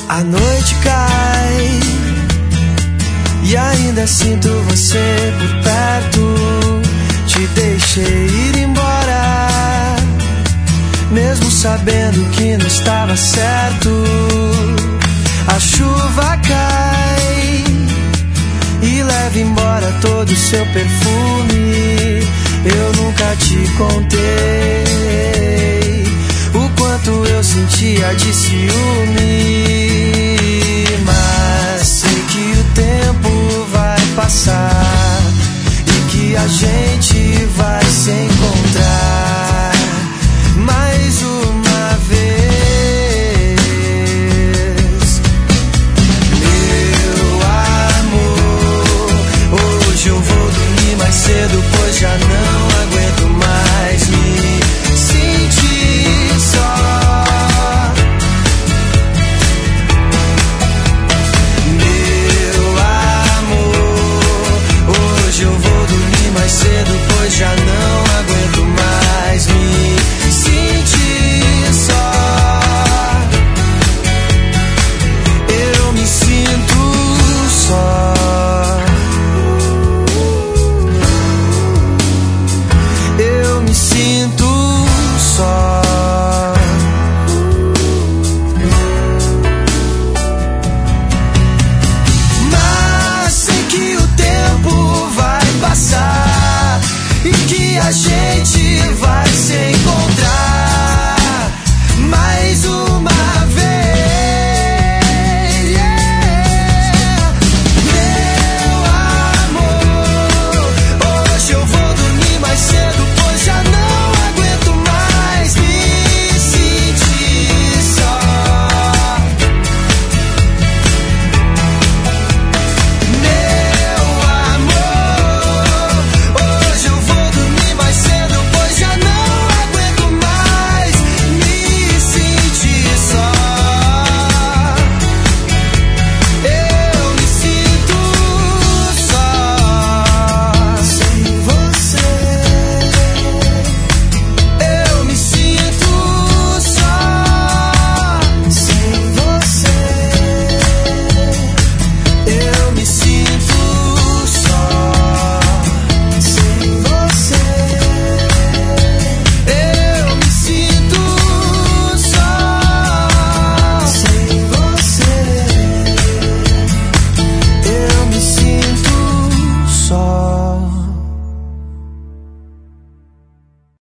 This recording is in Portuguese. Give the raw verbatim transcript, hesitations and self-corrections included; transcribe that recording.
A noite cai e ainda sinto você por perto. Te deixei ir embora, mesmo sabendo que não estava certo. A chuva cai e leva embora todo o seu perfume. Eu nunca te contei o quanto eu sentia de ciúme.